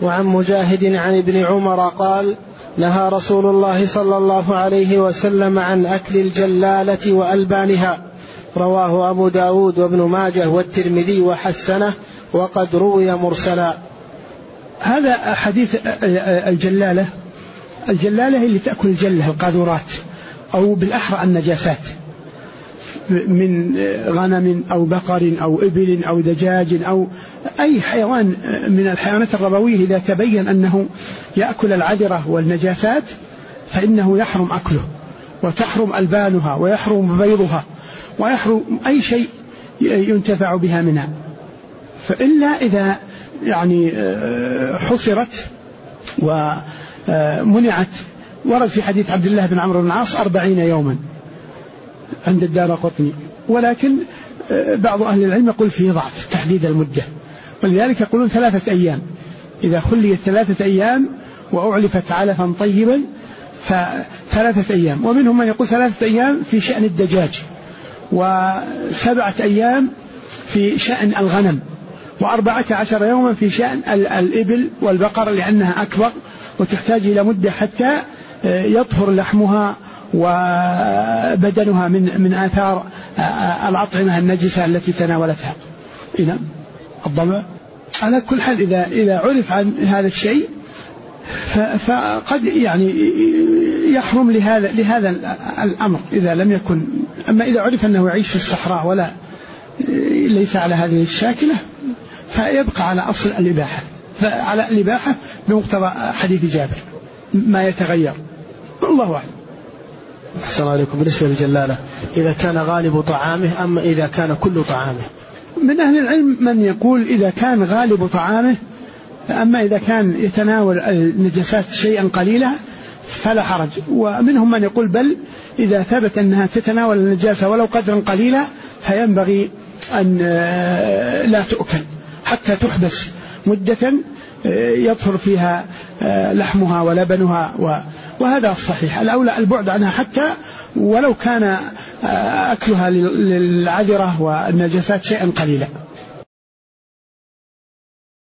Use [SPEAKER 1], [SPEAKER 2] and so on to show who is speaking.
[SPEAKER 1] وعن مجاهد عن ابن عمر قال نهى رسول الله صلى الله عليه وسلم عن أكل الجلالة وألبانها. رواه أبو داود وابن ماجه والترمذي وحسنه وقد روي مرسلا.
[SPEAKER 2] هذا حديث الجلالة هي اللي تأكل الجلة القاذورات أو بالأحرى النجاسات من غنم أو بقر أو إبل أو دجاج أو أي حيوان من الحيوانات الربوية إذا تبين أنه يأكل العذرة والنجاسات فإنه يحرم أكله وتحرم ألبانها ويحرم بيضها ويحرم أي شيء ينتفع بها منها، فإلا إذا يعني حصرت ومنعت. ورد في حديث عبد الله بن عمرو بن العاص 40 يوما عند الدارقطني، ولكن بعض أهل العلم يقول فيه ضعف تحديد المدة، ولذلك يقولون 3 أيام. إذا خليت 3 أيام وأعلفت علفا طيبا ف3 أيام. ومنهم من يقول 3 أيام في شأن الدجاج، و7 أيام في شأن الغنم، و14 يوما في شأن الإبل والبقر لأنها أكبر وتحتاج إلى مدة حتى يطهر لحمها وبدنها من آثار الأطعمة النجسة التي تناولتها. إذن الضمع على كل حال إذا عرف عن هذا الشيء فقد يعني يحرم لهذا الأمر إذا لم يكن. أما إذا عرف أنه يعيش في الصحراء ولا ليس على هذه الشاكلة فيبقى على أصل الإباحة، فعلى الإباحة بمقتضى حديث جابر ما يتغير. الله أعلم.
[SPEAKER 1] أحسن عليكم. بالنسبة للجلالة إذا كان غالب طعامه أما إذا كان كل طعامه؟
[SPEAKER 2] من أهل العلم من يقول إذا كان غالب طعامه، أما إذا كان يتناول النجاسات شيئا قليلا فلا حرج. ومنهم من يقول بل إذا ثبت أنها تتناول النجاسة ولو قدرا قليلا فينبغي أن لا تؤكل حتى تحبس مدة يطهر فيها لحمها ولبنها، وهذا الصحيح. الأولى البعد عنها حتى ولو كان أكلها للعذرة والنجاسات شيئا قليلا.